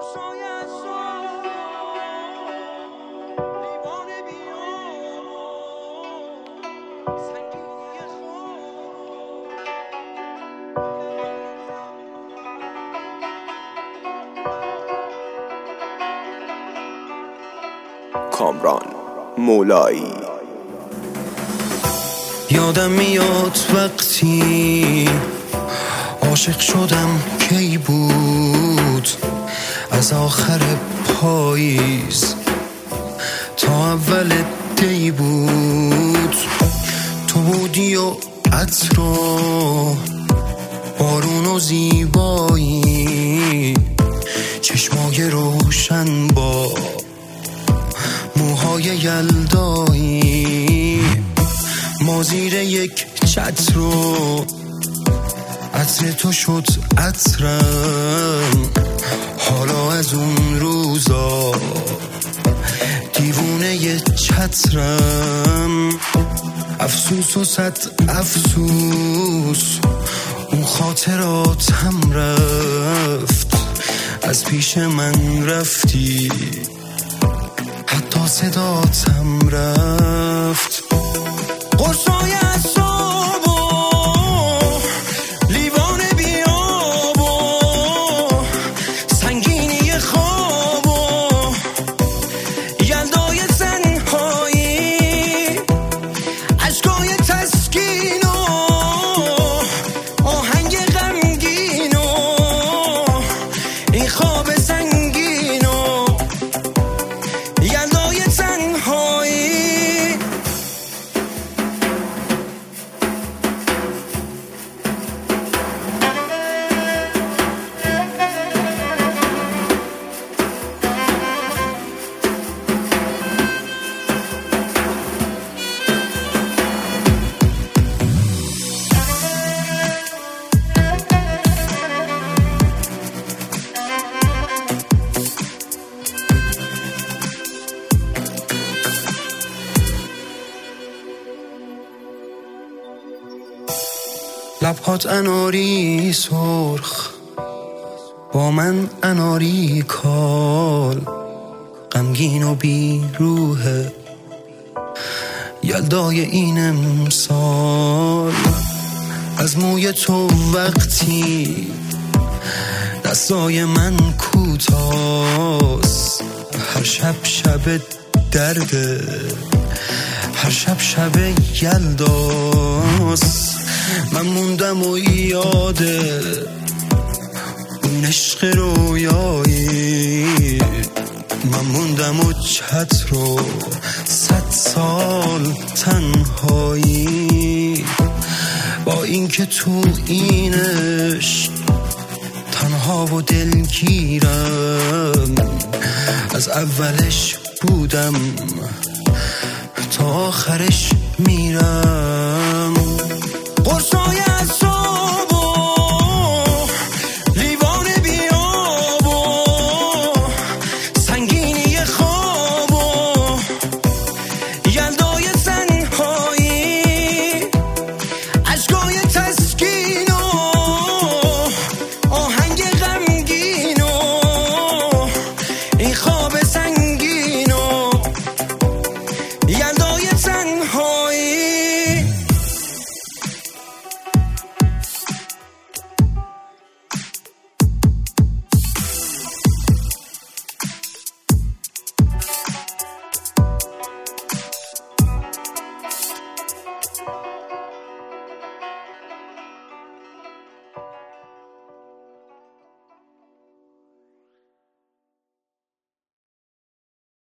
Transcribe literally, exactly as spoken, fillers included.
کامران مولایی. یادم میاد وقتی عاشق شدم کی بود، از آخر پاییز تا اول دی بود. تو بودی و عطر و بارون و زیبایی، چشمای روشن با موهای یلدایی. ما زیر یک چتر و عطر تو شد عطرم. حالا از اون روزا دیوونه ی چترم. افسوس و صد افسوس اون خاطراتم رفت، از پیش من رفتی حتی صداتم رفت. قرصای اعصاب و لیوان بیاب و سنگینی خواب و یلدای تنهایی، عشقای تسکین و آهنگ غمگین و این خواب سنگین و یلدای تنهایی. لبهات اناری سرخ با من اناری کال، غمگین و بی روحه یلدای این امسال. از موی تو وقتی دستای من کوتاست، هر شب شب درده هر شب شب یلداست. من موندم و یاده اون عشق رویایی، من موندم و چتر و صد سال تنهایی. با این که تو این عشق تنها و دلگیرم، از اولش بودم تا آخرش میرم.